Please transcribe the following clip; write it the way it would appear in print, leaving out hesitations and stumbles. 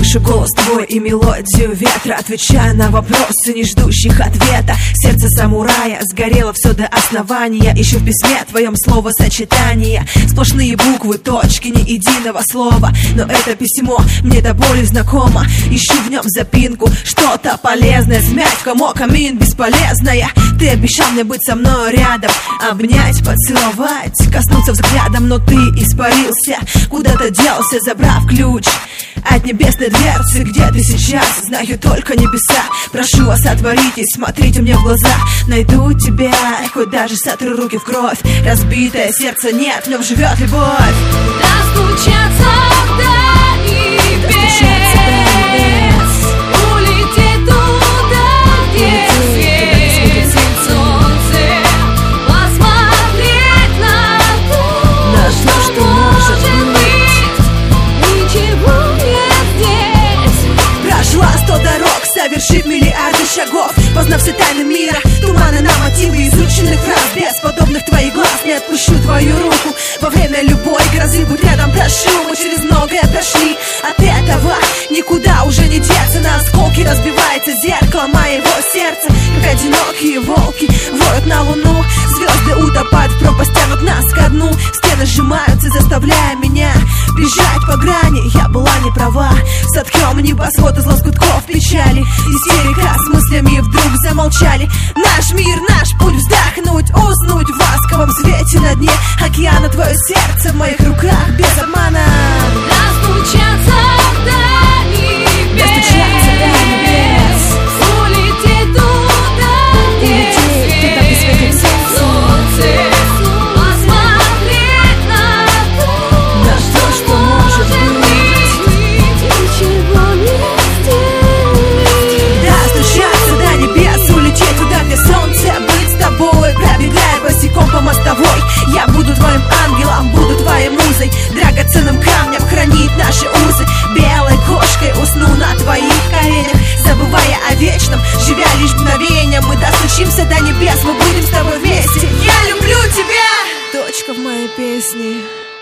Слышу голос твой и мелодию ветра, отвечая на вопросы, не ждущих ответа. Сердце самурая сгорело все до основания. Ищу в письме твоем словосочетания. Сплошные буквы, точки, ни единого слова. Но это письмо мне до боли знакомо. Ищу в нем запинку, что-то полезное. Смять в комок, камин бесполезная. Ты обещал мне быть со мной рядом, обнять, поцеловать, коснуться взглядом, но ты испарился, куда-то делся, забрав ключ от небесной дверцы. Где ты сейчас? Знаю только небеса. Прошу вас, отворитесь, смотрите мне в глаза. Найду тебя, хоть даже сотру руки в кровь. Разбитое сердце нет, в нем живет любовь. Достучаться до небес, улететь туда, где светит солнце, посмотреть на то, что может быть. Ничего нет здесь. Прошла 100 дорог, совершив миллиарды шагов, познав все тайны мира, туманы на мотивы изученных фраз. Без подобных твоих глаз не отпущу твою руку. Во время любой грозы будь рядом, прошу. Мы через многое прошли, от этого никуда уже не деться. На осколки разбивается зеркало моего сердца, как одинокие волки воют на луну. Звезды утопают в пропасть, тянут нас ко дну. Стены сжимаются, заставляя меня бежать по грани. Я была не права, соткем небосвод из лоскутков печали. Истерика с мыслями вдруг замолчали. Наш мир, наш путь, вздохнуть, уснуть в ласковом свете на дне океана. Твое сердце в моих руках без обмана. Достучаться до небес, улететь туда, где светит солнце, посмотреть на то, что может быть. Ничего нет здесь. Достучаться до небес, улететь туда, где солнце, быть с тобой, пробегая босиком по мостовой. Я буду твоим ангелом, буду твоей музой, драгоценным камнем хранить наши узы. Белой кошкой усну на твоих коленях, забывая о вечном, живя лишь мгновением. Мы достучимся до небес, мы будем с тобой вместе. Я люблю тебя! Точка в моей песне.